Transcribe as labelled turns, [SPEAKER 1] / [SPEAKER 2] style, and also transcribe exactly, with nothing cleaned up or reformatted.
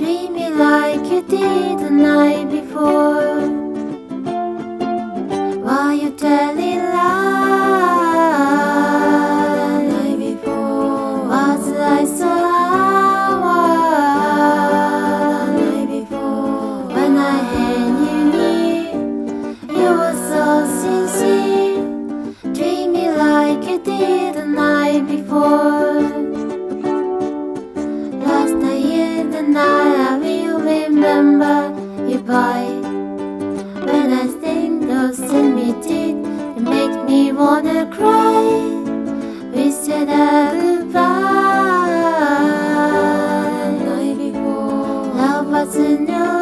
[SPEAKER 1] Treat me like you did the night before. While you telling lies the night before, was I so wild the night before? When I had you near, you were so sincere. Treat me like you did the night before. Last night, the night I will remember you by. When I think those things we did, it makes me wanna cry. We said our goodbye the night before. Love wasn't your